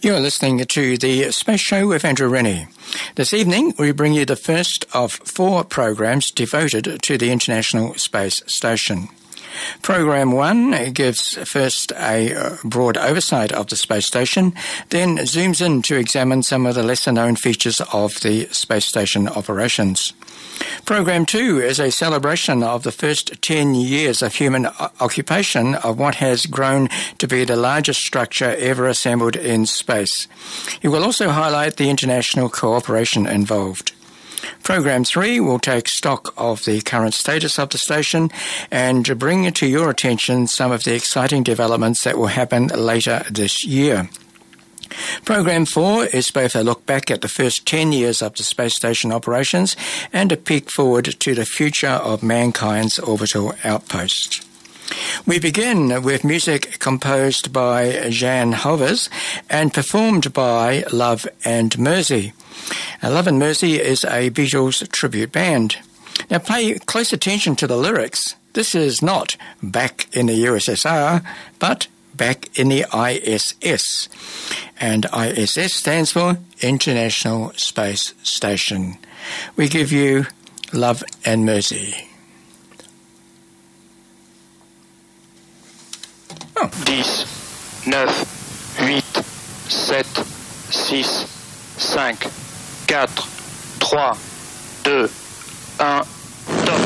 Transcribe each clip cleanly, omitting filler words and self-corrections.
You're listening to The Space Show with Andrew Rennie. This evening, we bring you the first of 4 programs devoted to the International Space Station. Program 1 gives first a broad oversight of the space station, then zooms in to examine some of the lesser-known features of the space station operations. Program 2 is a celebration of the first 10 years of human occupation of what has grown to be the largest structure ever assembled in space. It will also highlight the international cooperation involved. Program 3 will take stock of the current status of the station and bring to your attention some of the exciting developments that will happen later this year. Program 4 is both a look back at the first 10 years of the space station operations and a peek forward to the future of mankind's orbital outpost. We begin with music composed by Jan Hovers and performed by Love and Mersey. Love and Mersey is a Beatles tribute band. Now pay close attention to the lyrics. This is not back in the USSR, but back in the ISS. And ISS stands for International Space Station. We give you Love and Mersey. 10, 9, 8, 7, 6, 5, 4, 3, 2, 1, top.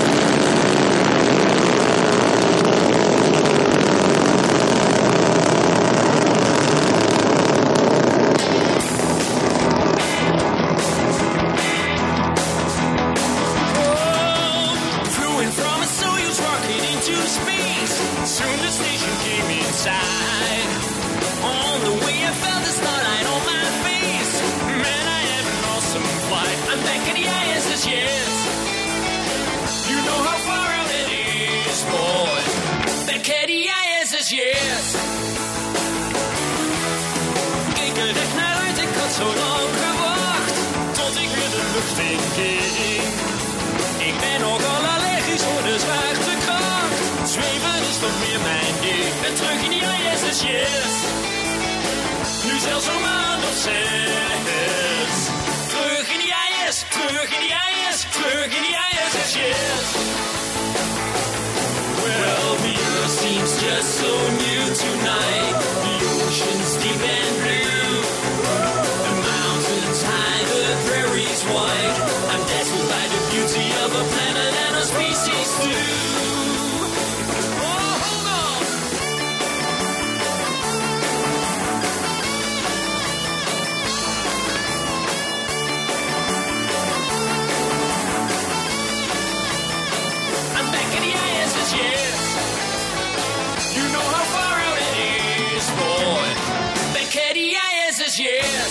Zo lang gewacht, tot ik weer de lucht in ging. Ik ben nogal allergisch voor de zwaartekracht. Zweven is toch meer mijn ding. Ben terug in die ISS, yes. Nu zelfs een maand of 6. Terug in die IS, terug in die IS, terug in die ISS, yes. Well, the earth seems just so new tonight. The ocean's deep and blue. Wide. I'm dazzled by the beauty of a planet and a species too. Oh, hold on. I'm back in the ISS, yes. You know how far out it is, boy. Back at the ISS, yes.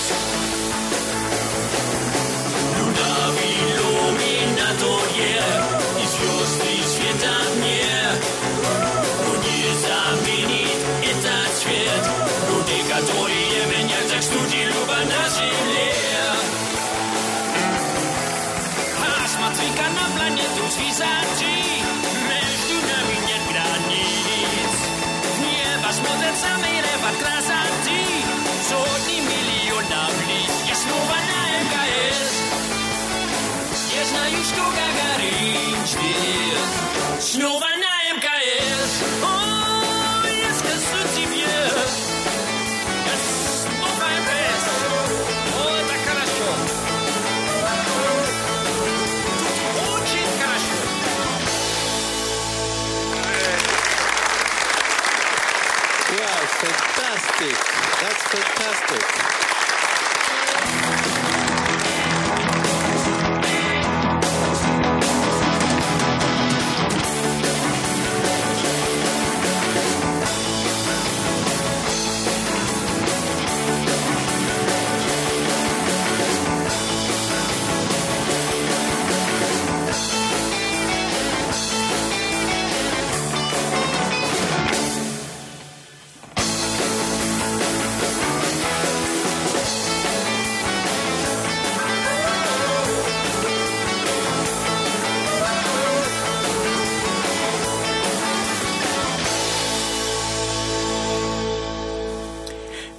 I звезды светят мне, но не заменит этот свет. Люди, которые меняют так студии люба на земле. Посмотри-ка на планету с высоты, между нами нет границ. В небо смотрят самые репорт красоты, сотни миллионов лиц. Я снова на МКС. Я знаю, что Гагарин ждет. Снова на МКС. О, я скажу тебе. Я снова МКС. О, это хорошо. Очень хорошо. Wow, fantastic. That's fantastic.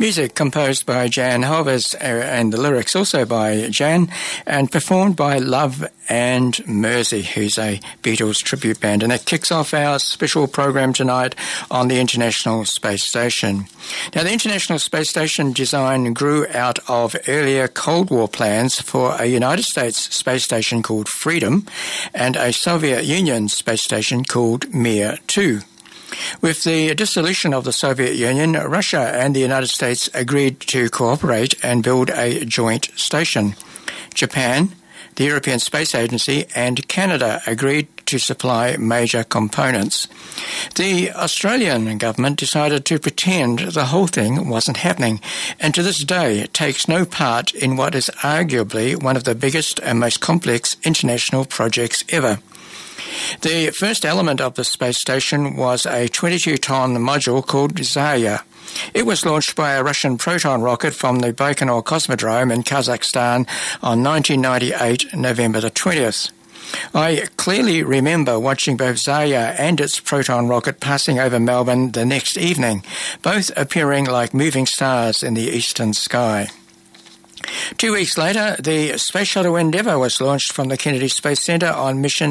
Music composed by Jan Hovers and the lyrics also by Jan and performed by Love and Mersey, who's a Beatles tribute band. And that kicks off our special program tonight on the International Space Station. Now, the International Space Station design grew out of earlier Cold War plans for a United States space station called Freedom and a Soviet Union space station called Mir 2. With the dissolution of the Soviet Union, Russia and the United States agreed to cooperate and build a joint station. Japan, the European Space Agency, and Canada agreed to supply major components. The Australian government decided to pretend the whole thing wasn't happening, and to this day takes no part in what is arguably one of the biggest and most complex international projects ever. The first element of the space station was a 22-ton module called Zarya. It was launched by a Russian Proton rocket from the Baikonur Cosmodrome in Kazakhstan on 1998, November the 20th. I clearly remember watching both Zarya and its Proton rocket passing over Melbourne the next evening, both appearing like moving stars in the eastern sky. 2 weeks later, the Space Shuttle Endeavour was launched from the Kennedy Space Center on mission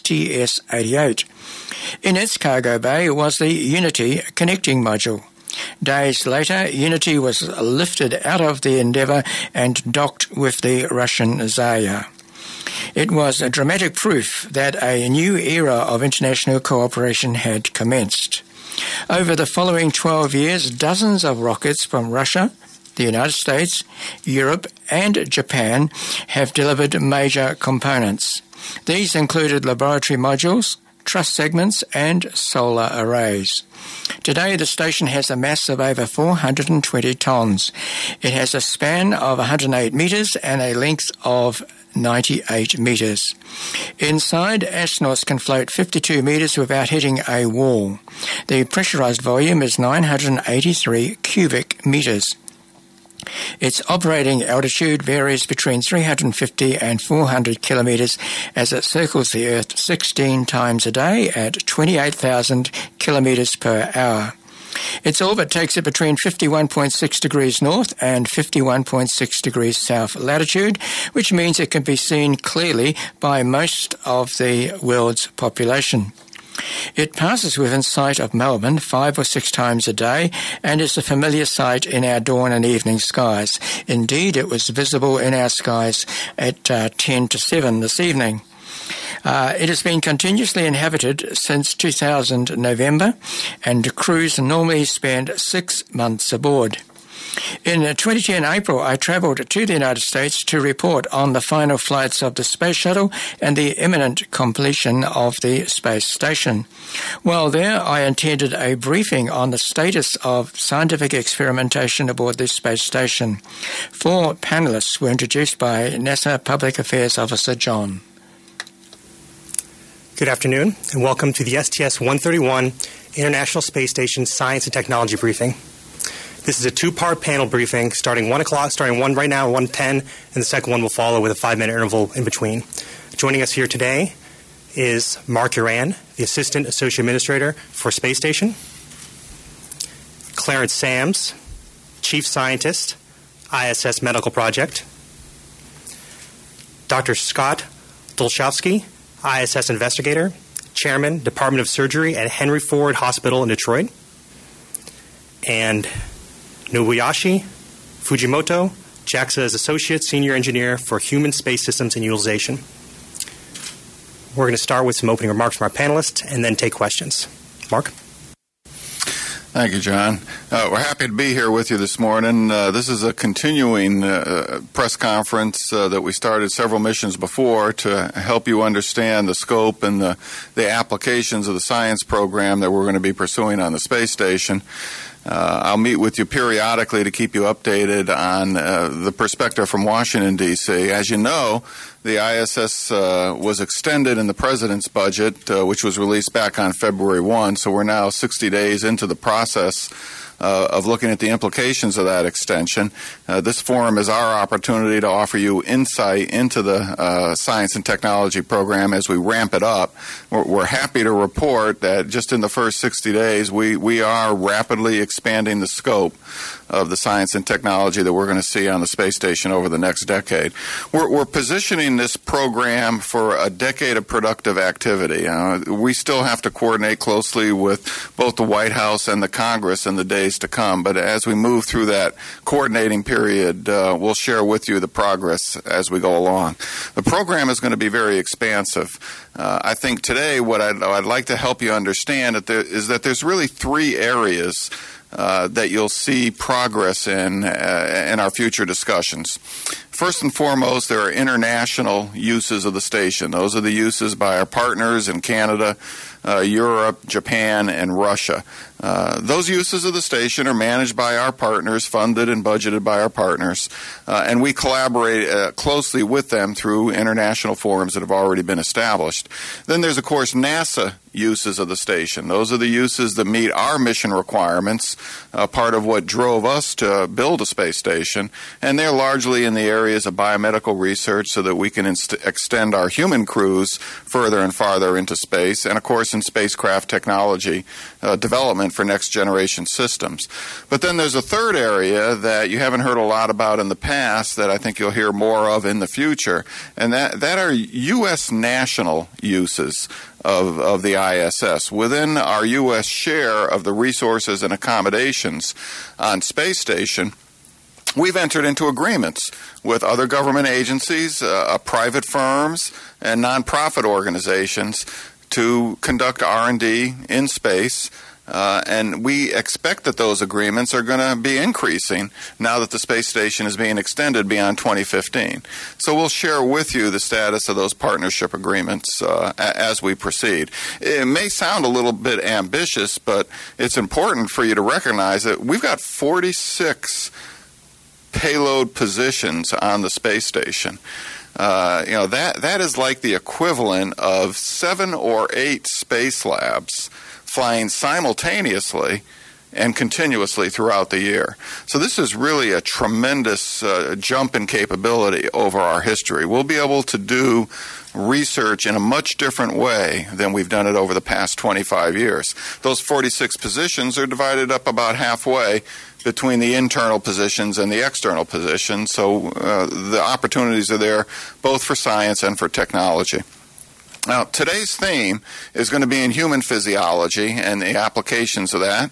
STS-88. In its cargo bay was the Unity connecting module. Days later, Unity was lifted out of the Endeavour and docked with the Russian Zarya. It was a dramatic proof that a new era of international cooperation had commenced. Over the following 12 years, dozens of rockets from Russia, the United States, Europe, and Japan have delivered major components. These included laboratory modules, truss segments, and solar arrays. Today, the station has a mass of over 420 tons. It has a span of 108 meters and a length of 98 meters. Inside, astronauts can float 52 meters without hitting a wall. The pressurized volume is 983 cubic meters. Its operating altitude varies between 350 and 400 kilometers as it circles the Earth 16 times a day at 28,000 kilometers per hour. Its orbit takes it between 51.6 degrees north and 51.6 degrees south latitude, which means it can be seen clearly by most of the world's population. It passes within sight of Melbourne 5 or 6 times a day and is a familiar sight in our dawn and evening skies. Indeed, it was visible in our skies at 10 to 7 this evening. It has been continuously inhabited since 2000 November, and crews normally spend 6 months aboard. In 2010 April, I travelled to the United States to report on the final flights of the Space Shuttle and the imminent completion of the space station. While there, I attended a briefing on the status of scientific experimentation aboard the space station. 4 panelists were introduced by NASA Public Affairs Officer John. Good afternoon, and welcome to the STS-131 International Space Station Science and Technology Briefing. This is a 2-part panel briefing starting 1 o'clock, starting one right now, 1:10, and the second one will follow with a 5-minute interval in between. Joining us here today is Mark Uran, the Assistant Associate Administrator for Space Station, Clarence Sams, Chief Scientist, ISS Medical Project, Dr. Scott Dolchowski, ISS Investigator, Chairman, Department of Surgery at Henry Ford Hospital in Detroit, and Nobuyoshi Fujimoto, JAXA's Associate Senior Engineer for Human Space Systems and Utilization. We're going to start with some opening remarks from our panelists and then take questions. Mark? Thank you, John. We're happy to be here with you this morning. This is a continuing press conference that we started several missions before to help you understand the scope and the applications of the science program that we're going to be pursuing on the space station. I'll meet with you periodically to keep you updated on the perspective from Washington, D.C. As you know, the ISS was extended in the President's budget, which was released back on February 1, so we're now 60 days into the process of looking at the implications of that extension. This forum is our opportunity to offer you insight into the science and technology program as we ramp it up. We're happy to report that just in the first 60 days, we are rapidly expanding the scope of the science and technology that we're going to see on the space station over the next decade. We're positioning this program for a decade of productive activity. We still have to coordinate closely with both the White House and the Congress in the days to come, but as we move through that coordinating period, we'll share with you the progress as we go along. The program is going to be very expansive. I think today what I'd like to help you understand is that there's really three areas that you'll see progress in our future discussions. First and foremost, there are international uses of the station. Those are the uses by our partners in Canada, Europe, Japan, and Russia. Those uses of the station are managed by our partners, funded and budgeted by our partners, and we collaborate closely with them through international forums that have already been established. Then there's, of course, NASA uses of the station. Those are the uses that meet our mission requirements, part of what drove us to build a space station, and they're largely in the areas of biomedical research so that we can extend our human crews further and farther into space, and of course in spacecraft technology development for next generation systems. But then there's a third area that you haven't heard a lot about in the past that I think you'll hear more of in the future, and that are U.S. national uses of the ISS. Within our U.S. share of the resources and accommodations on space station, we've entered into agreements with other government agencies, private firms, and nonprofit organizations to conduct R&D in space. And we expect that those agreements are going to be increasing now that the space station is being extended beyond 2015. So we'll share with you the status of those partnership agreements as we proceed. It may sound a little bit ambitious, but it's important for you to recognize that we've got 46 payload positions on the space station. That is like the equivalent of 7 or 8 space labs flying simultaneously and continuously throughout the year. So this is really a tremendous jump in capability over our history. We'll be able to do research in a much different way than we've done it over the past 25 years. Those 46 positions are divided up about halfway between the internal positions and the external positions, so the opportunities are there both for science and for technology. Now, today's theme is going to be in human physiology and the applications of that,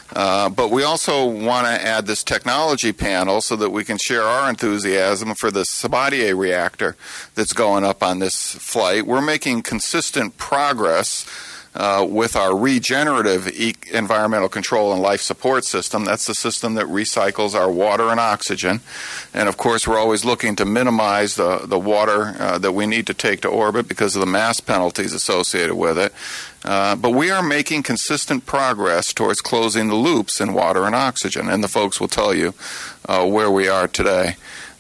but we also want to add this technology panel so that we can share our enthusiasm for the Sabatier reactor that's going up on this flight. We're making consistent progress with our regenerative environmental control and life support system. That's the system that recycles our water and oxygen. And of course, we're always looking to minimize the water that we need to take to orbit because of the mass penalties associated with it. But we are making consistent progress towards closing the loops in water and oxygen, and the folks will tell you where we are today.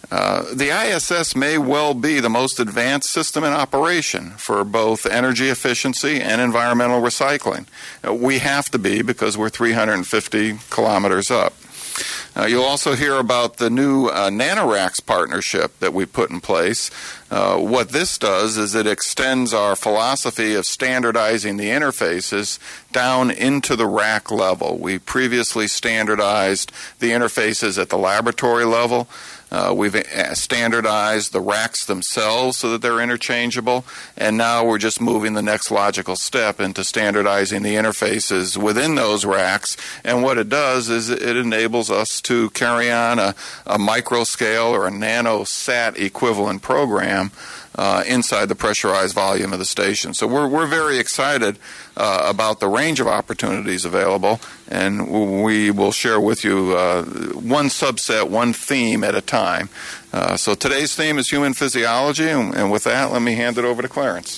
The ISS may well be the most advanced system in operation for both energy efficiency and environmental recycling. We have to be because we're 350 kilometers up. You'll also hear about the new NanoRacks partnership that we put in place. What this does is it extends our philosophy of standardizing the interfaces down into the rack level. We previously standardized the interfaces at the laboratory level. We've standardized the racks themselves so that they're interchangeable, and now we're just moving the next logical step into standardizing the interfaces within those racks. And what it does is it enables us to carry on a micro-scale or a nanosat equivalent program inside the pressurized volume of the station. So we're very excited about the range of opportunities available, and we will share with you one subset, one theme at a time. So today's theme is human physiology, and with that, let me hand it over to Clarence.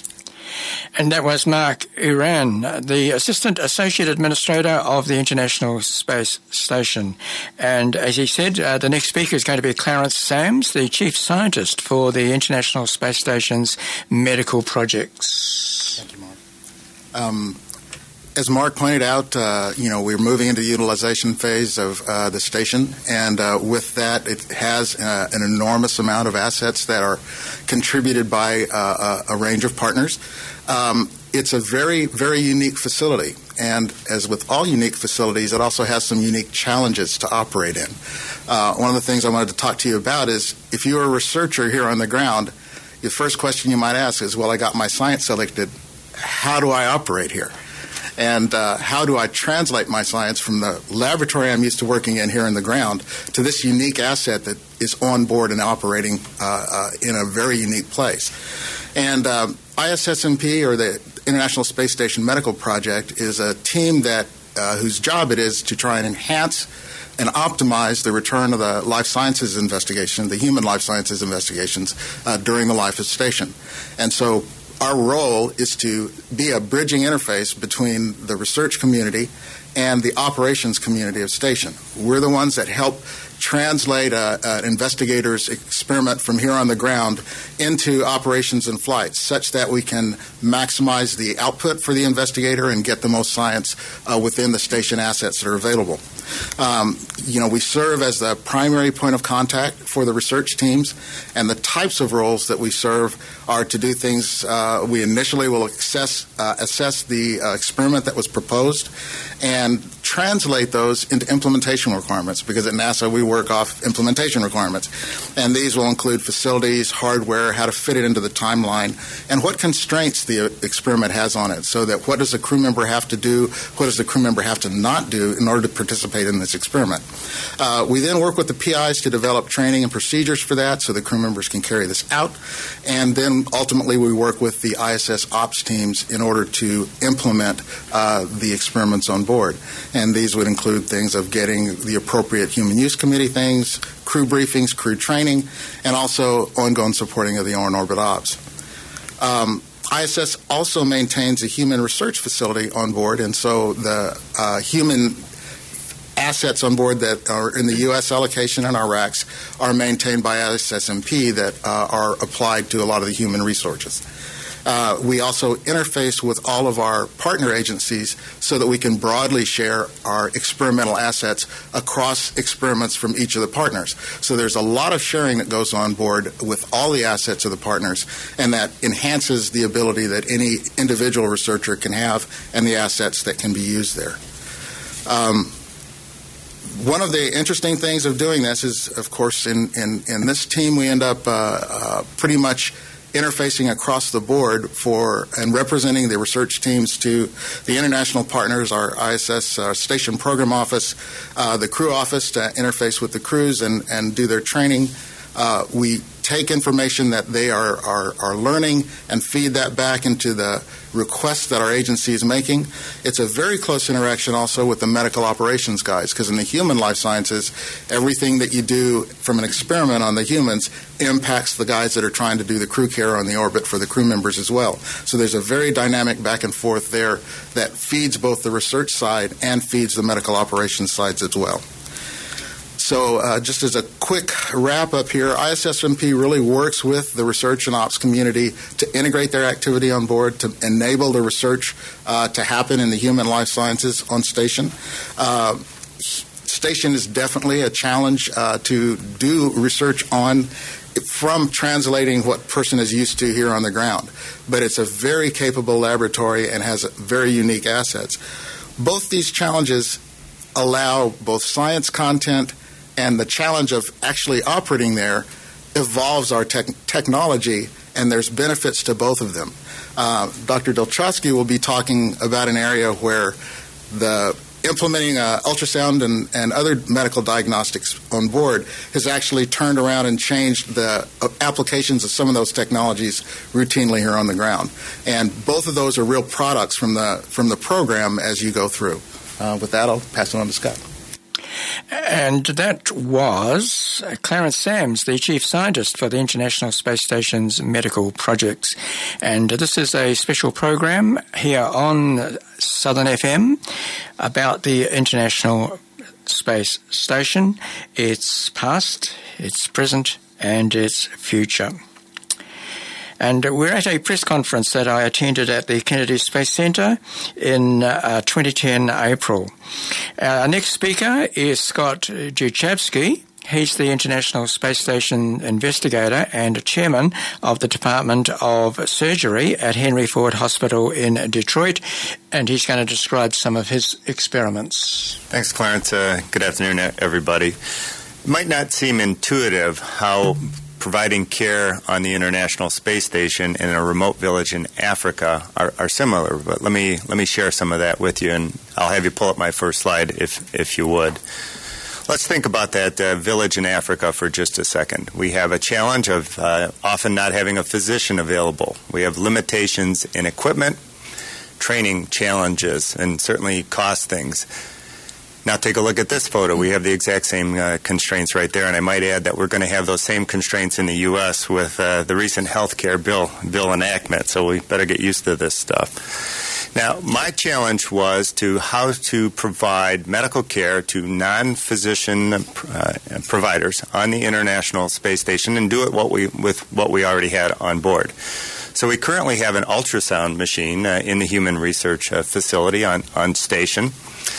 And that was Mark Uran, the Assistant Associate Administrator of the International Space Station. And as he said, the next speaker is going to be Clarence Sams, the Chief Scientist for the International Space Station's medical projects. Thank you, Mark. as Mark pointed out, we're moving into the utilization phase of the station, and with that, it has an enormous amount of assets that are contributed by a range of partners. It's a very, very unique facility, and as with all unique facilities, it also has some unique challenges to operate in. One of the things I wanted to talk to you about is if you're a researcher here on the ground, the first question you might ask is, well, I got my science selected. How do I operate here? And how do I translate my science from the laboratory I'm used to working in here in the ground to this unique asset that is on board and operating in a very unique place? And ISSMP, or the International Space Station Medical Project, is a team that whose job it is to try and enhance and optimize the return of the life sciences investigation, the human life sciences investigations, during the life of station. And so our role is to be a bridging interface between the research community and the operations community of station. We're the ones that help translate an investigator's experiment from here on the ground into operations and flights, such that we can maximize the output for the investigator and get the most science within the station assets that are available. We serve as the primary point of contact for the research teams, and the types of roles that we serve are to do things. We initially will assess the experiment that was proposed and translate those into implementation requirements, because at NASA we work off implementation requirements. And these will include facilities, hardware, how to fit it into the timeline, and what constraints the experiment has on it, so that what does the crew member have to do, what does the crew member have to not do in order to participate in this experiment. We then work with the PIs to develop training and procedures for that so the crew members can carry this out. And then ultimately we work with the ISS ops teams in order to implement the experiments on board. And these would include things of getting the appropriate human use committee things, crew briefings, crew training, and also ongoing supporting of the on-orbit ops. ISS also maintains a human research facility on board, and so the human assets on board that are in the U.S. allocation and our RACs are maintained by ISSMP that are applied to a lot of the human resources. We also interface with all of our partner agencies so that we can broadly share our experimental assets across experiments from each of the partners. So there's a lot of sharing that goes on board with all the assets of the partners, and that enhances the ability that any individual researcher can have and the assets that can be used there. One of the interesting things of doing this is, of course, in this team we end up pretty much interfacing across the board for and representing the research teams to the international partners, our ISS Station Program Office, the crew office to interface with the crews and do their training. We take information that they are learning and feed that back into the requests that our agency is making. It's a very close interaction also with the medical operations guys, because in the human life sciences, everything that you do from an experiment on the humans impacts the guys that are trying to do the crew care on the orbit for the crew members as well. So there's a very dynamic back and forth there that feeds both the research side and feeds the medical operations sides as well. So just as a quick wrap-up here, ISSMP really works with the research and ops community to integrate their activity on board, to enable the research to happen in the human life sciences on station. Station is definitely a challenge to do research on, from translating what person is used to here on the ground. But it's a very capable laboratory and has very unique assets. Both these challenges allow both science content, and the challenge of actually operating there evolves our technology, and there's benefits to both of them. Dr. Dolchowski will be talking about an area where the implementing ultrasound and other medical diagnostics on board has actually turned around and changed the applications of some of those technologies routinely here on the ground. And both of those are real products from the program as you go through. With that, I'll pass it on to Scott. And that was Clarence Sams, the Chief Scientist for the International Space Station's medical projects. And this is a special program here on Southern FM about the International Space Station, its past, its present, and its future. And we're at a press conference that I attended at the Kennedy Space Center in 2010 April. Our next speaker is Scott Dzuchowski. He's the International Space Station investigator and chairman of the Department of Surgery at Henry Ford Hospital in Detroit, and he's going to describe some of his experiments. Thanks, Clarence. Good afternoon, everybody. It might not seem intuitive how providing care on the International Space Station in a remote village in Africa are similar, but let me share some of that with you, and I'll have you pull up my first slide if you would. Let's think about that village in Africa for just a second. We have a challenge of often not having a physician available. We have limitations in equipment, training challenges, and certainly cost things. Now take a look at this photo. We have the exact same constraints right there, and I might add that we're going to have those same constraints in the U.S. with the recent health care bill enactment, so we better get used to this stuff. Now, my challenge was how to provide medical care to non-physician providers on the International Space Station and do it with what we already had on board. So we currently have an ultrasound machine in the Human Research Facility on station.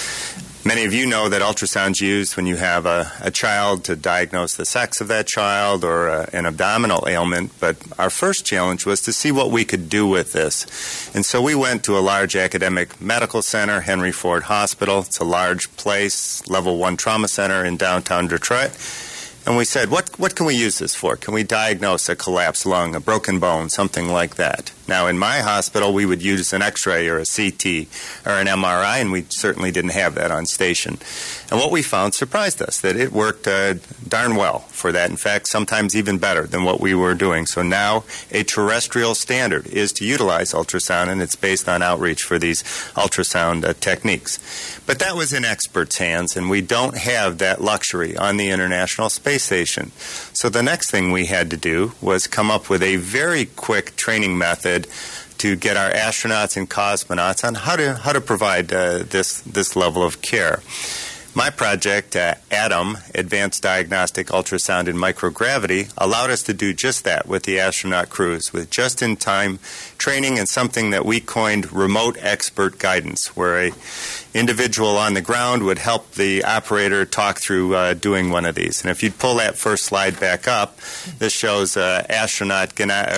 Many of you know that ultrasound's used when you have a child to diagnose the sex of that child or an abdominal ailment, but our first challenge was to see what we could do with this. And so we went to a large academic medical center, Henry Ford Hospital. It's a large place, level 1 trauma center in downtown Detroit. And we said, what can we use this for? Can we diagnose a collapsed lung, a broken bone, something like that? Now, in my hospital, we would use an X-ray or a CT or an MRI, and we certainly didn't have that on station. And what we found surprised us, that it worked darn well for that. In fact, sometimes even better than what we were doing. So now a terrestrial standard is to utilize ultrasound, and it's based on outreach for these ultrasound techniques. But that was in experts' hands, and we don't have that luxury on the International Space Station. So the next thing we had to do was come up with a very quick training method to get our astronauts and cosmonauts on how to provide this level of care. My project, ADAM, Advanced Diagnostic Ultrasound and Microgravity, allowed us to do just that with the astronaut crews, with just-in-time training and something that we coined remote expert guidance, where an individual on the ground would help the operator talk through doing one of these. And if you'd pull that first slide back up, this shows cosmonaut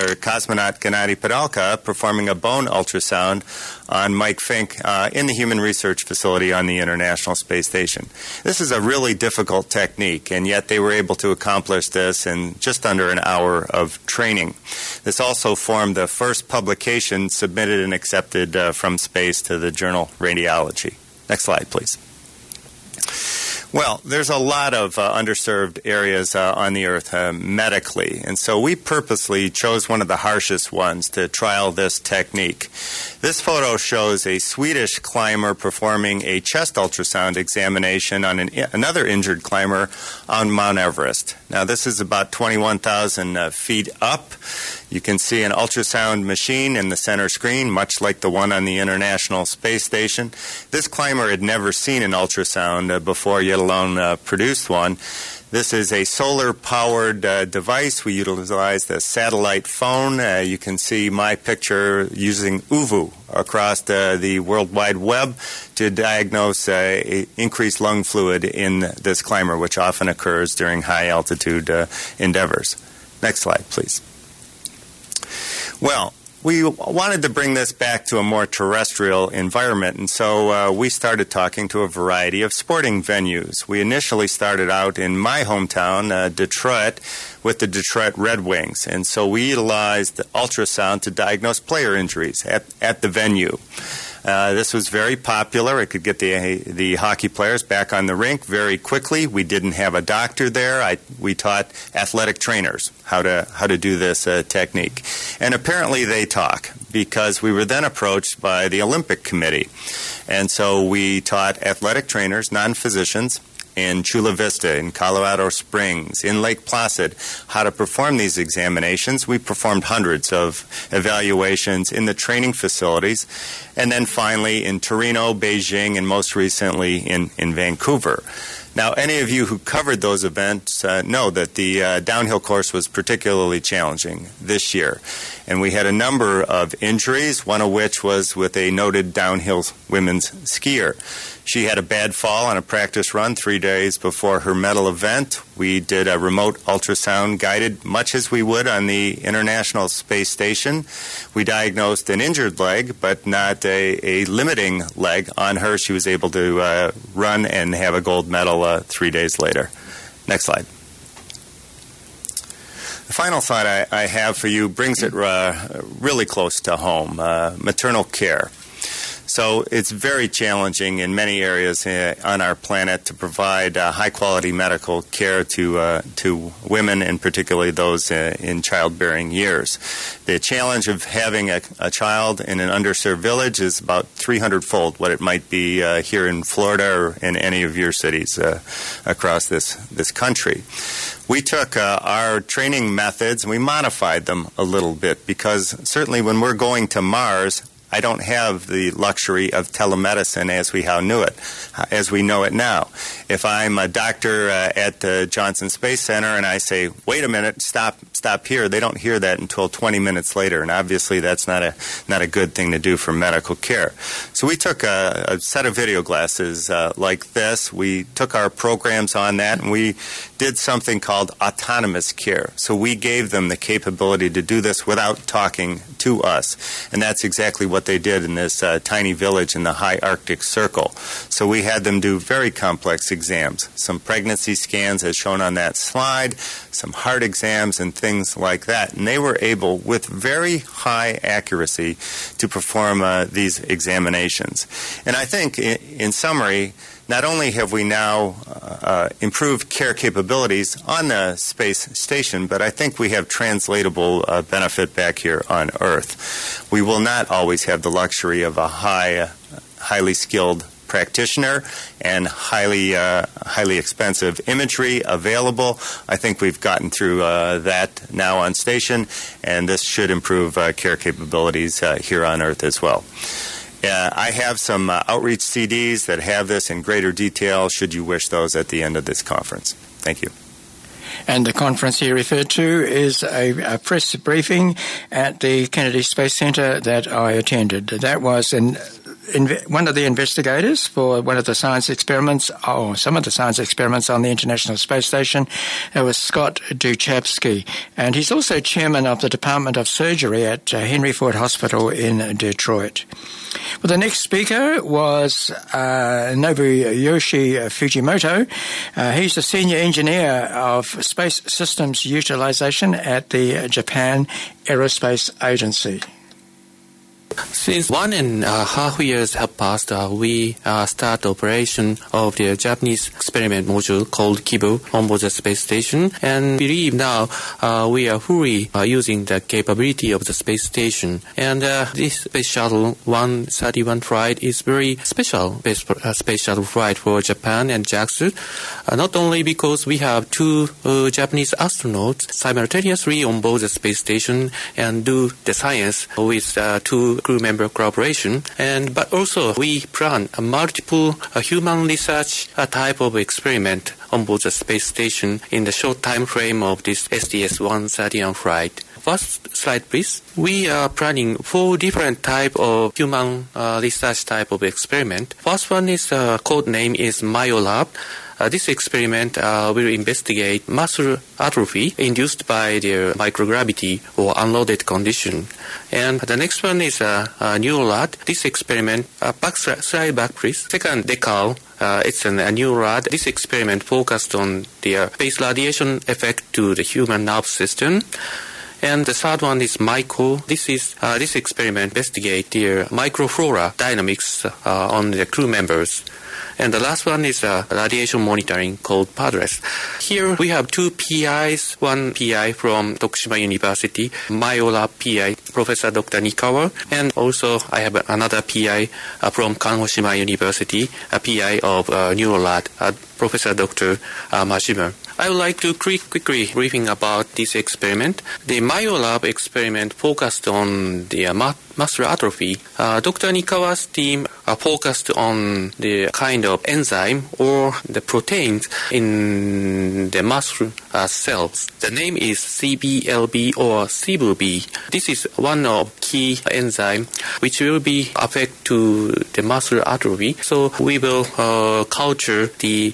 Gennady Padalka performing a bone ultrasound on Mike Fink in the Human Research Facility on the International Space Station. This is a really difficult technique, and yet they were able to accomplish this in just under an hour of training. This also formed the first publication submitted and accepted from space to the journal Radiology. Next slide, please. Well, there's a lot of underserved areas on the Earth medically, and so we purposely chose one of the harshest ones to trial this technique. This photo shows a Swedish climber performing a chest ultrasound examination on another injured climber on Mount Everest. Now, this is about 21,000 feet up. You can see an ultrasound machine in the center screen, much like the one on the International Space Station. This climber had never seen an ultrasound before, yet alone produced one. This is a solar-powered device. We utilize the satellite phone. You can see my picture using UVU across the World Wide Web to diagnose increased lung fluid in this climber, which often occurs during high-altitude endeavors. Next slide, please. Well, we wanted to bring this back to a more terrestrial environment, and so we started talking to a variety of sporting venues. We initially started out in my hometown, Detroit, with the Detroit Red Wings, and so we utilized ultrasound to diagnose player injuries at the venue. This was very popular. It could get the hockey players back on the rink very quickly. We didn't have a doctor there. We taught athletic trainers how to do this technique. And apparently they talk, because we were then approached by the Olympic Committee. And so we taught athletic trainers, non-physicians, in Chula Vista, in Colorado Springs, in Lake Placid, how to perform these examinations. We performed hundreds of evaluations in the training facilities, and then finally in Torino, Beijing, and most recently in Vancouver. Now, any of you who covered those events know that the downhill course was particularly challenging this year. And we had a number of injuries, one of which was with a noted downhill women's skier. She had a bad fall on a practice run 3 days before her medal event. We did a remote ultrasound guided, much as we would on the International Space Station. We diagnosed an injured leg, but not a limiting leg on her. She was able to run and have a gold medal 3 days later. Next slide. The final thought I have for you brings it really close to home, maternal care. So it's very challenging in many areas on our planet to provide high-quality medical care to women, and particularly those in childbearing years. The challenge of having a child in an underserved village is about 300-fold what it might be here in Florida or in any of your cities across this country. We took our training methods and we modified them a little bit, because certainly when we're going to Mars, I don't have the luxury of telemedicine as we know it now. If I'm a doctor at the Johnson Space Center and I say, wait a minute, stop here, they don't hear that until 20 minutes later, and obviously that's not a good thing to do for medical care. So we took a set of video glasses like this. We took our programs on that, and we did something called autonomous care. So we gave them the capability to do this without talking to us, and that's exactly what they did in this tiny village in the high Arctic Circle. So we had them do very complex exams, some pregnancy scans as shown on that slide, some heart exams and things like that. And they were able, with very high accuracy, to perform these examinations. And I think, in summary, not only have we now improved care capabilities on the space station, but I think we have translatable benefit back here on Earth. We will not always have the luxury of a highly skilled practitioner and highly expensive imagery available. I think we've gotten through that now on station, and this should improve care capabilities here on Earth as well. I have some outreach CDs that have this in greater detail, should you wish those, at the end of this conference. Thank you. And the conference he referred to is a press briefing at the Kennedy Space Center that I attended. That was one of the investigators for one of the science experiments, or some of the science experiments on the International Space Station. It was Scott Dubchapski, and he's also chairman of the Department of Surgery at Henry Ford Hospital in Detroit. Well, the next speaker was Nobuyoshi Fujimoto. He's the senior engineer of space systems utilization at the Japan Aerospace Agency. Since 1.5 years have passed, we start operation of the Japanese experiment module called Kibo on board the space station, and believe now we are fully using the capability of the space station. And this Space Shuttle 131 flight is very special space shuttle flight for Japan and JAXA, not only because we have two Japanese astronauts simultaneously on board the space station and do the science with two crew member cooperation, but also we plan a multiple human research type of experiment on board the space station in the short time frame of this STS-131 flight. First slide, please. We are planning 4 different type of human research type of experiment. First one is code name is MyoLab. This experiment will investigate muscle atrophy induced by the microgravity or unloaded condition. And the next one is NeuroRad. This experiment, slide back please. Second decal, it's a NeuroRad. This experiment focused on the space radiation effect to the human nerve system. And the third one is MICO. This experiment investigates the microflora dynamics on the crew members. And the last one is radiation monitoring called PADRES. Here we have 2 PIs, one PI from Tokushima University, MyoLab PI, Professor Dr. Nikawa, and also I have another PI from Kagoshima University, a PI of NeuroRad, Professor Dr. Majima. I would like to quickly briefing about this experiment. The MyoLab experiment focused on the muscle atrophy. Dr. Nikawa's team focused on the kind of enzyme or the proteins in the muscle cells. The name is CBLB or CBLB. This is one of key enzyme which will be affect to the muscle atrophy. So we will culture the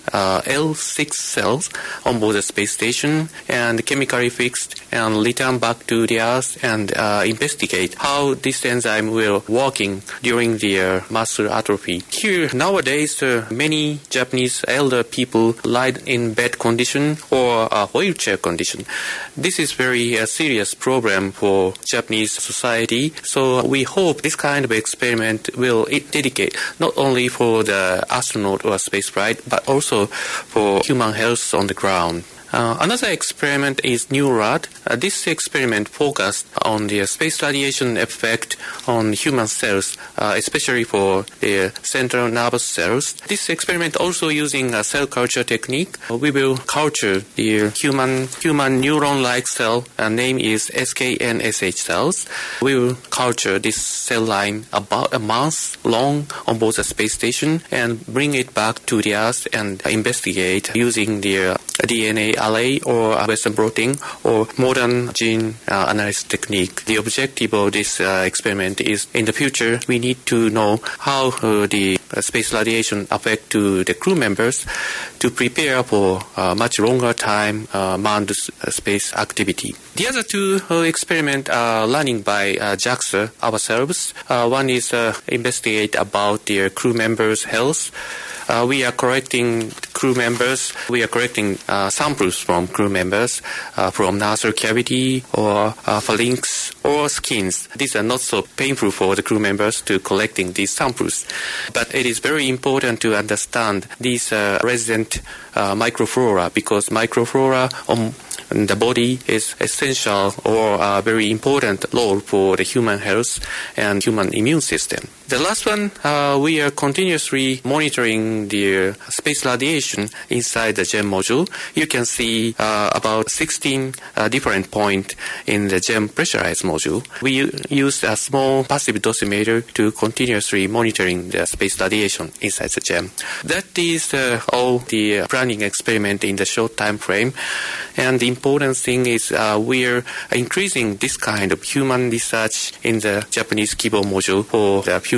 L6 cells on board the space station and chemically fixed and return back to the Earth and investigate how this enzyme will working during their muscle atrophy. Here nowadays many Japanese elder people lie in bed condition or wheelchair condition. This is very serious problem for Japanese society. So we hope this kind of experiment will dedicate not only for the astronaut or spaceflight, but also for human health on the ground. Another experiment is NeuRAD. This experiment focused on the space radiation effect on human cells, especially for the central nervous cells. This experiment also using a cell culture technique. We will culture the human neuron-like cell. Name is SKNSH cells. We will culture this cell line about a month long on board the space station and bring it back to the Earth and investigate using the DNA array or Western blotting or modern gene analysis technique. The objective of this experiment is in the future we need to know how the space radiation affect to the crew members to prepare for much longer time manned space activity. The other two experiments are running by JAXA ourselves. One is investigate about their crew members' health. We are collecting crew members. We are collecting samples from crew members from nasal cavity or pharynx or skins. These are not so painful for the crew members to collecting these samples. But it is very important to understand these resident microflora because microflora on the body is essential or a very important role for the human health and human immune system. The last one, we are continuously monitoring the space radiation inside the GEM module. You can see about 16 different points in the GEM pressurized module. We use a small passive dosimeter to continuously monitoring the space radiation inside the GEM. That is all the planning experiment in the short time frame. And the important thing is we are increasing this kind of human research in the Japanese Kibo module for the future.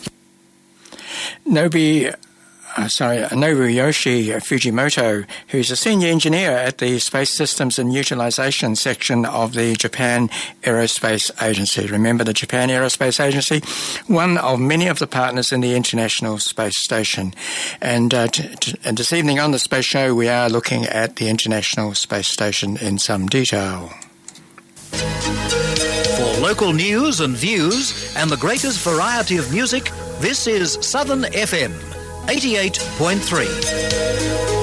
Nobuyoshi Fujimoto, who's a senior engineer at the Space Systems and Utilization section of the Japan Aerospace Agency. Remember the Japan Aerospace Agency? One of many of the partners in the International Space Station. And this evening on the Space Show, we are looking at the International Space Station in some detail. For local news and views and the greatest variety of music, this is Southern FM 88.3.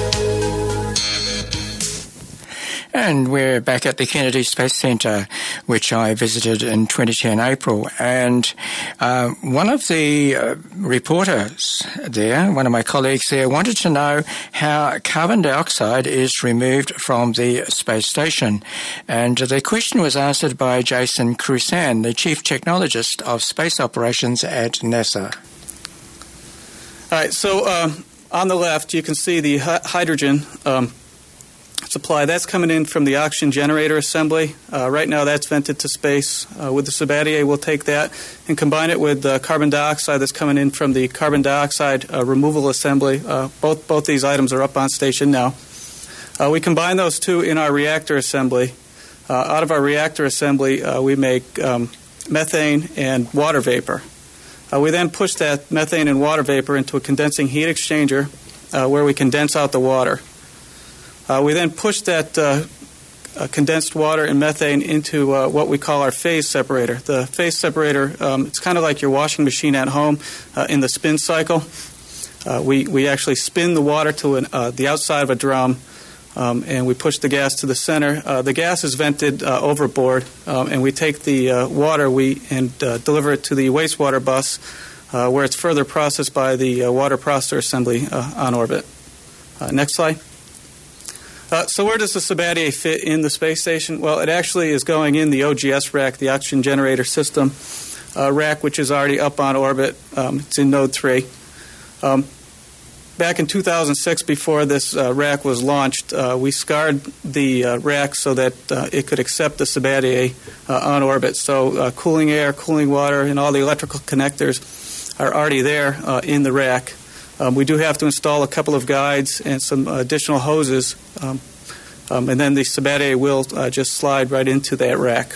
And we're back at the Kennedy Space Center, which I visited in 2010 April. And one of the reporters there, one of my colleagues there, wanted to know how carbon dioxide is removed from the space station. And the question was answered by Jason Crusan, the Chief Technologist of Space Operations at NASA. All right, so on the left, you can see the hydrogen supply. That's coming in from the oxygen generator assembly. Right now, that's vented to space. With the Sabatier, we'll take that and combine it with carbon dioxide that's coming in from the carbon dioxide removal assembly. Both these items are up on station now. We combine those two in our reactor assembly. Out of our reactor assembly, we make methane and water vapor. We then push that methane and water vapor into a condensing heat exchanger where we condense out the water. We then push that condensed water and methane into what we call our phase separator. The phase separator, it's kind of like your washing machine at home in the spin cycle. We actually spin the water to the outside of a drum, and we push the gas to the center. The gas is vented overboard, and we take the water and deliver it to the wastewater bus, where it's further processed by the water processor assembly on orbit. Next slide. So where does the Sabatier fit in the space station? Well, it actually is going in the OGS rack, the oxygen generator system. rack, which is already up on orbit. It's in Node 3. Back in 2006, before this rack was launched, we scarred the rack so that it could accept the Sabatier on orbit. So cooling air, cooling water, and all the electrical connectors are already there in the rack. We do have to install a couple of guides and some additional hoses, and then the Sabatier will just slide right into that rack.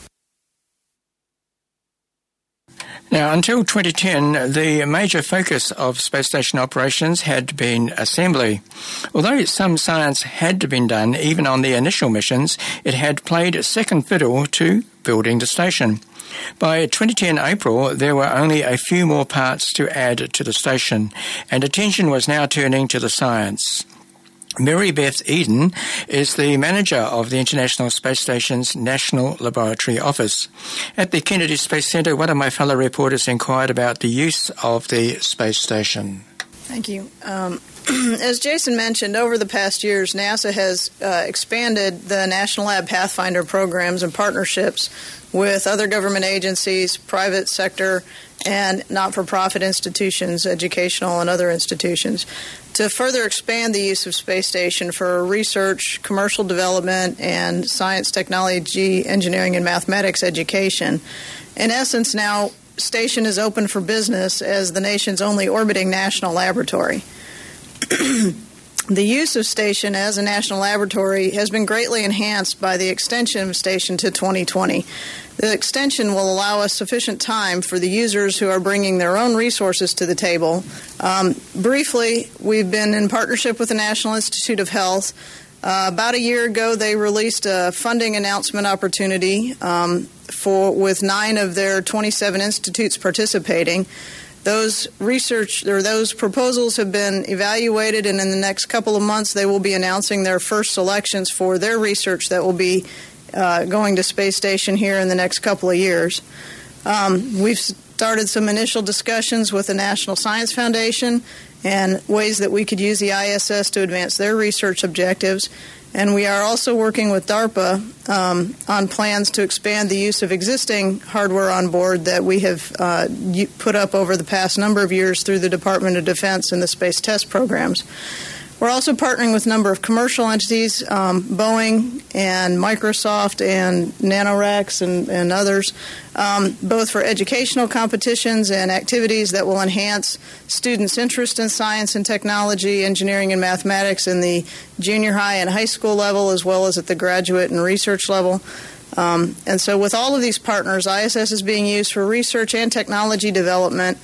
Now, until 2010, the major focus of space station operations had been assembly. Although some science had been done even on the initial missions, it had played second fiddle to building the station. By 2010 April, there were only a few more parts to add to the station, and attention was now turning to the science. Mary Beth Eden is the manager of the International Space Station's National Laboratory Office. At the Kennedy Space Center, one of my fellow reporters inquired about the use of the space station. Thank you. As Jason mentioned, over the past years, NASA has expanded the National Lab Pathfinder programs and partnerships with other government agencies, private sector, and not-for-profit institutions, educational and other institutions, to further expand the use of space station for research, commercial development, and science, technology, engineering, and mathematics education. In essence, now, station is open for business as the nation's only orbiting national laboratory. The use of station as a national laboratory has been greatly enhanced by the extension of station to 2020. The extension will allow us sufficient time for the users who are bringing their own resources to the table. Briefly, we've been in partnership with the National Institute of Health. About a year ago, they released a funding announcement opportunity with 9 of their 27 institutes participating. Those proposals have been evaluated, and in the next couple of months, they will be announcing their first selections for their research that will be going to space station here in the next couple of years. We've started some initial discussions with the National Science Foundation and ways that we could use the ISS to advance their research objectives. And we are also working with DARPA on plans to expand the use of existing hardware on board that we have put up over the past number of years through the Department of Defense and the space test programs. We're also partnering with a number of commercial entities, Boeing and Microsoft and NanoRacks and others, both for educational competitions and activities that will enhance students' interest in science and technology, engineering and mathematics in the junior high and high school level, as well as at the graduate and research level. And so with all of these partners, ISS is being used for research and technology development,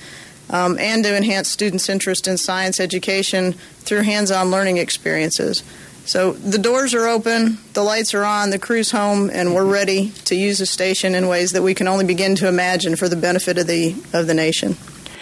and to enhance students' interest in science education through hands-on learning experiences. So the doors are open, the lights are on, the crew's home, and we're ready to use the station in ways that we can only begin to imagine for the benefit of the nation.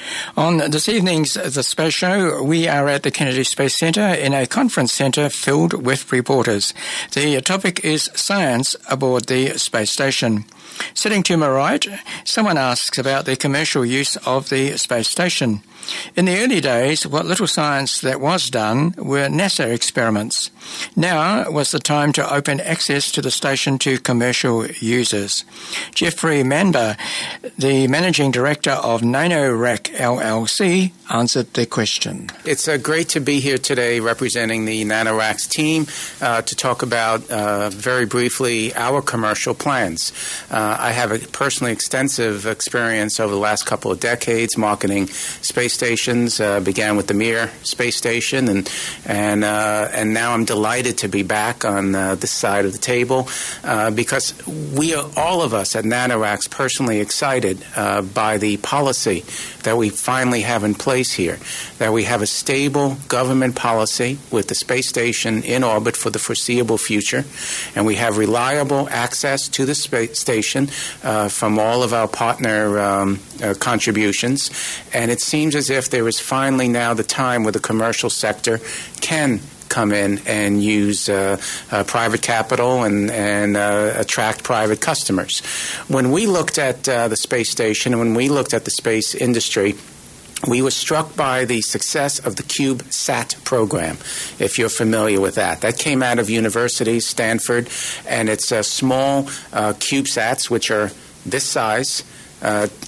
On this evening's The Space Show, we are at the Kennedy Space Center in a conference center filled with reporters. The topic is science aboard the space station. Sitting to my right, someone asks about the commercial use of the space station. In the early days, what little science that was done were NASA experiments. Now was the time to open access to the station to commercial users. Jeffrey Manber, the managing director of NanoRack LLC, answered the question. It's great to be here today representing the NanoRacks team to talk about, very briefly, our commercial plans. I have a personally extensive experience over the last couple of decades marketing space stations. Began with the Mir space station, and now I'm delighted to be back on this side of the table because we are, all of us at NanoRacks, personally excited by the policy that we finally have in place here, that we have a stable government policy with the space station in orbit for the foreseeable future, and we have reliable access to the space station from all of our partner contributions, and it seems as if there is finally now the time where the commercial sector can come in and use private capital and attract private customers. When we looked at the space station, and when we looked at the space industry, we were struck by the success of the CubeSat program, if you're familiar with that. That came out of universities, Stanford, and it's small CubeSats, which are this size,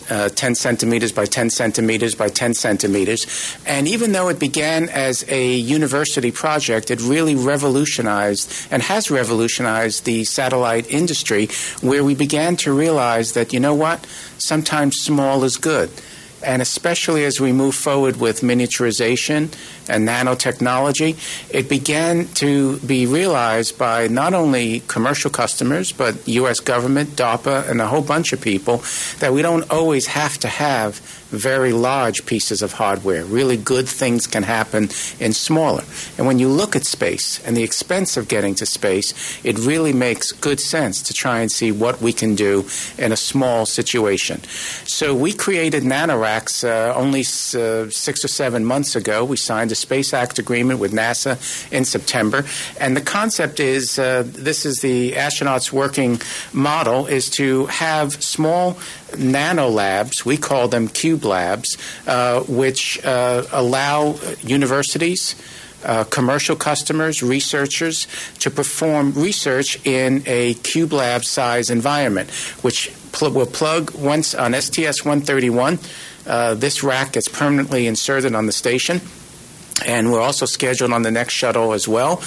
10 centimeters by 10 centimeters by 10 centimeters. And even though it began as a university project, it really revolutionized and has revolutionized the satellite industry, where we began to realize that, you know what, sometimes small is good. And especially as we move forward with miniaturization and nanotechnology, it began to be realized by not only commercial customers, but U.S. government, DARPA, and a whole bunch of people that we don't always have to have very large pieces of hardware. Really good things can happen in smaller. And when you look at space and the expense of getting to space, it really makes good sense to try and see what we can do in a small situation. So we created NanoRacks only 6 or 7 months ago. We signed a Space Act agreement with NASA in September. And the concept is, this is the astronauts' working model, is to have small nano labs, we call them cube labs, which allow universities, commercial customers, researchers to perform research in a cube lab size environment, which will plug once on STS-131. This rack gets permanently inserted on the station, and we're also scheduled on the next shuttle as well.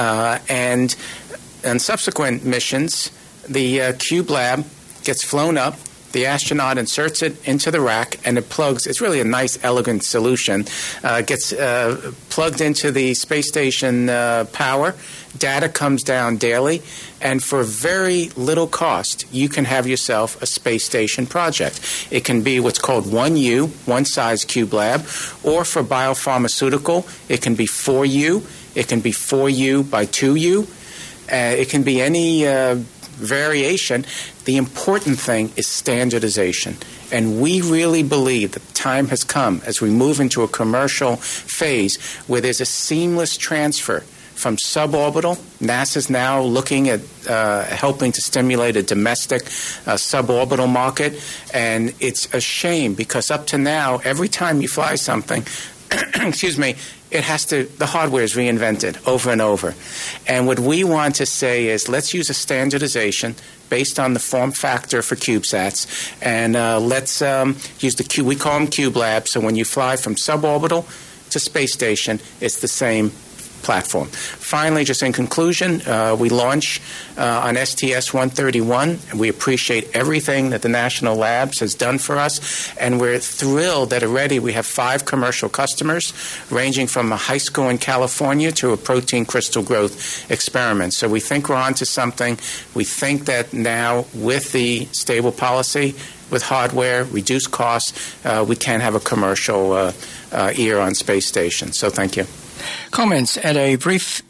And on subsequent missions, the cube lab gets flown up. The astronaut inserts it into the rack, and it plugs. It's really a nice, elegant solution. Gets plugged into the space station power. Data comes down daily, and for very little cost, you can have yourself a space station project. It can be what's called 1U, one size cube lab, or for biopharmaceutical, it can be 4U. It can be 4U by 2U. It can be any variation. The important thing is standardization. And we really believe that the time has come as we move into a commercial phase where there's a seamless transfer from suborbital. NASA's now looking at helping to stimulate a domestic suborbital market. And it's a shame because up to now, every time you fly something, excuse me, the hardware is reinvented over and over. And what we want to say is let's use a standardization based on the form factor for CubeSats, and let's use the cube. We call them Cube Labs, so when you fly from suborbital to space station, it's the same platform. Finally, just in conclusion, we launch on STS-131, and we appreciate everything that the National Labs has done for us, and we're thrilled that already we have 5 commercial customers, ranging from a high school in California to a protein crystal growth experiment. So we think we're onto something. We think that now, with the stable policy, with hardware, reduced costs, we can have a commercial year on space station. So thank you. Comments at a brief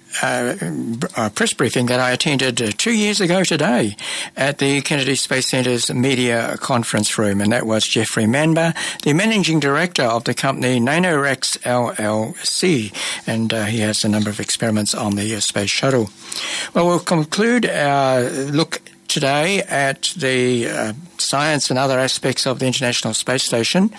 press briefing that I attended 2 years ago today at the Kennedy Space Centre's media conference room, and that was Jeffrey Manbar, the managing director of the company NanoRacks LLC, and he has a number of experiments on the space shuttle. Well, we'll conclude our look today at the science and other aspects of the International Space Station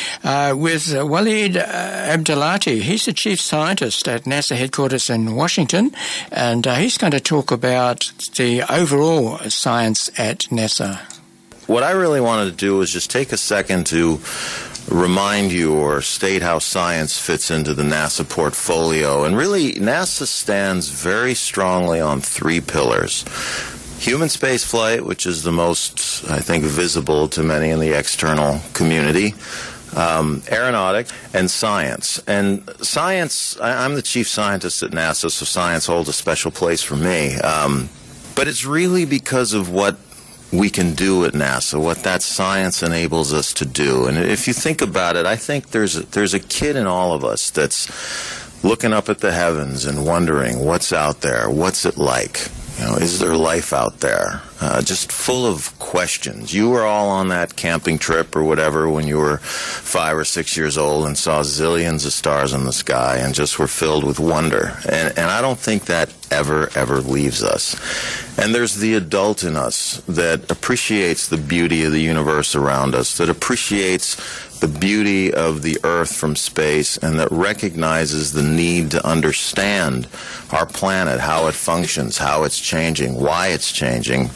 with Walid Abdelati. He's the chief scientist at NASA headquarters in Washington, and he's going to talk about the overall science at NASA. What I really wanted to do was just take a second to remind you or state how science fits into the NASA portfolio. And really, NASA stands very strongly on 3 pillars. Human spaceflight, which is the most, I think, visible to many in the external community, aeronautics, and science. And science, I'm the chief scientist at NASA, so science holds a special place for me. But it's really because of what we can do at NASA, what that science enables us to do. And if you think about it, I think there's a kid in all of us that's looking up at the heavens and wondering what's out there, what's it like? You know, is there life out there? Just full of questions. You were all on that camping trip or whatever when you were 5 or 6 years old and saw zillions of stars in the sky and just were filled with wonder. And I don't think that ever leaves us. And there's the adult in us that appreciates the beauty of the universe around us, that appreciates the beauty of the Earth from space, and that recognizes the need to understand our planet, how it functions, how it's changing, why it's changing.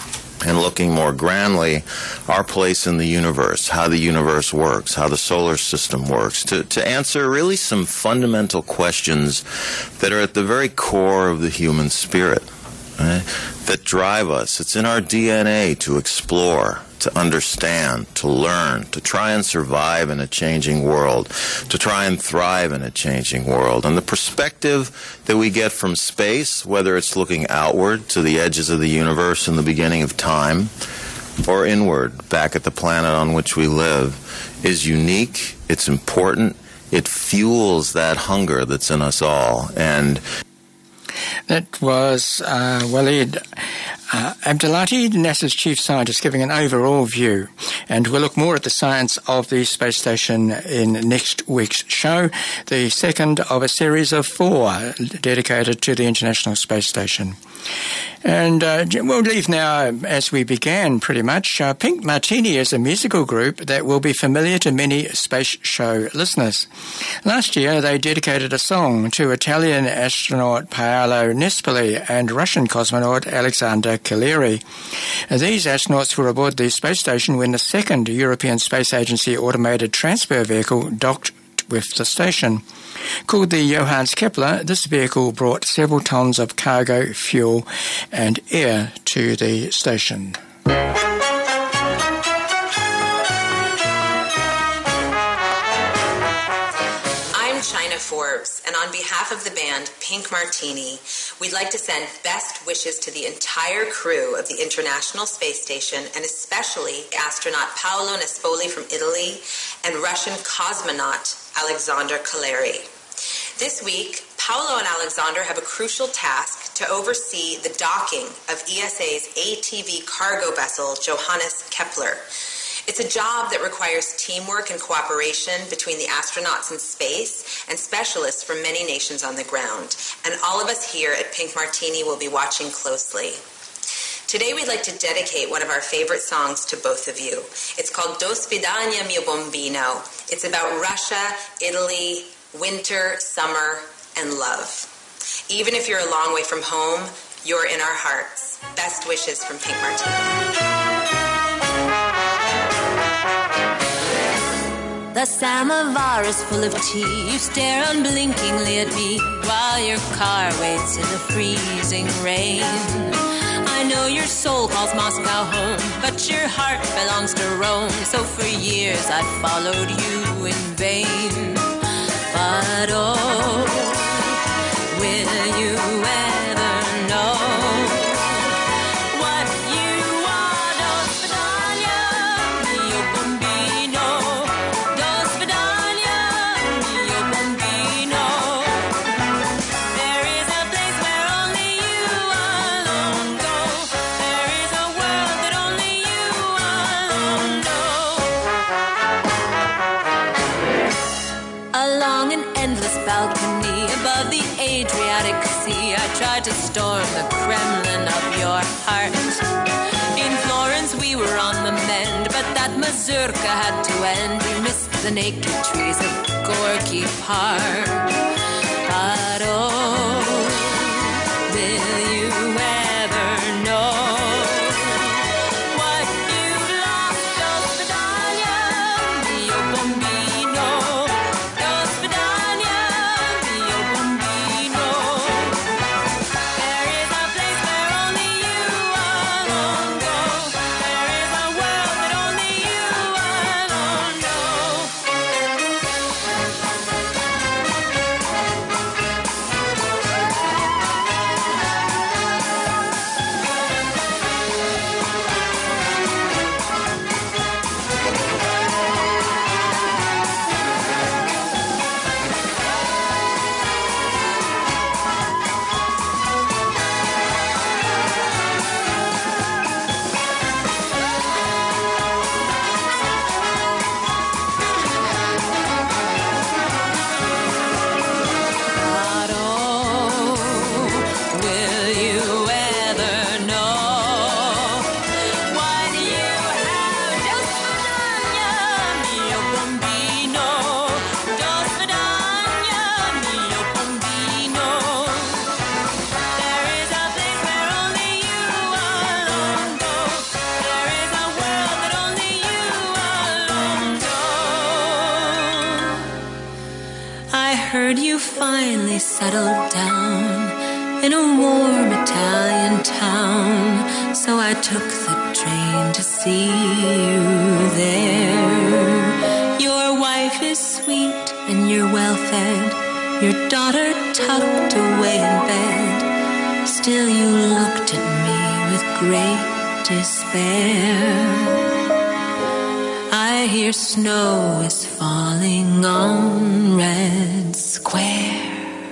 and looking more grandly, our place in the universe, how the universe works, how the solar system works, to answer really some fundamental questions that are at the very core of the human spirit, right, that drive us. It's in our DNA to explore, to understand, to learn, to try and survive in a changing world, to try and thrive in a changing world. And the perspective that we get from space, whether it's looking outward to the edges of the universe in the beginning of time, or inward, back at the planet on which we live, is unique, it's important, it fuels that hunger that's in us all. And that was Walid Abdelati, NASA's chief scientist, giving an overall view. And we'll look more at the science of the space station in next week's show, the second of a series of 4 dedicated to the International Space Station. And we'll leave now, as we began pretty much. Pink Martini is a musical group that will be familiar to many space show listeners. Last year, they dedicated a song to Italian astronaut Paolo Nespoli and Russian cosmonaut Alexander Kaleri. These astronauts were aboard the space station when the second European Space Agency automated transfer vehicle docked with the station. Called the Johannes Kepler, this vehicle brought several tons of cargo, fuel, and air to the station. China Forbes, and on behalf of the band Pink Martini, we'd like to send best wishes to the entire crew of the International Space Station, and especially astronaut Paolo Nespoli from Italy and Russian cosmonaut Alexander Kaleri. This week, Paolo and Alexander have a crucial task to oversee the docking of ESA's ATV cargo vessel Johannes Kepler. It's a job that requires teamwork and cooperation between the astronauts in space and specialists from many nations on the ground. And all of us here at Pink Martini will be watching closely. Today we'd like to dedicate one of our favorite songs to both of you. It's called Do Svidania Mio Bombino. It's about Russia, Italy, winter, summer, and love. Even if you're a long way from home, you're in our hearts. Best wishes from Pink Martini. The samovar is full of tea. You stare unblinkingly at me while your car waits in the freezing rain. I know your soul calls Moscow home, but your heart belongs to Rome. So for years I followed you in vain. But oh, will you ever know? Balcony above the Adriatic Sea, I tried to storm the Kremlin of your heart. In Florence we were on the mend, but that mazurka had to end. We missed the naked trees of Gorky Park. But oh, will you ever know? heard you finally settled down in a warm Italian town, so I took the train to see you there. Your wife is sweet and you're well fed, your daughter tucked away in bed. Still you looked at me with great despair. I hear snow is falling on Red Square.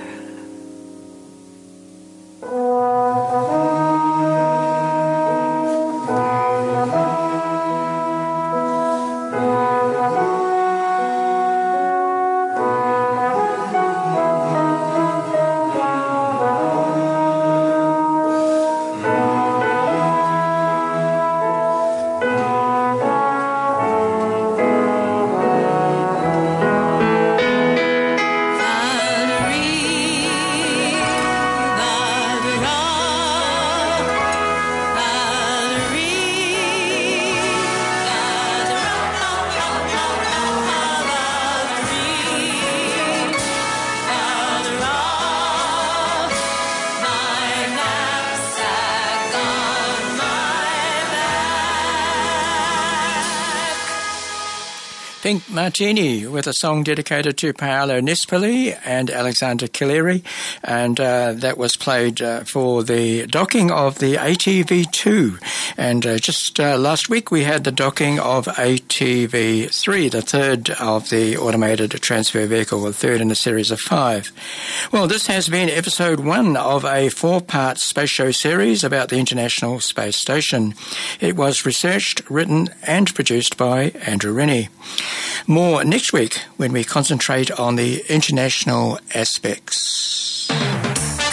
Pink Martini with a song dedicated to Paolo Nespoli and Alexander Killeri, and that was played for the docking of the ATV2. And just last week we had the docking of ATV3, the third of the automated transfer vehicle, the third in a series of 5. Well, this has been episode 1 of a 4-part space show series about the International Space Station. It was researched, written and produced by Andrew Rennie. More next week when we concentrate on the international aspects.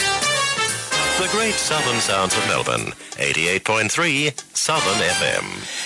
The great southern sounds of Melbourne, 88.3 Southern FM.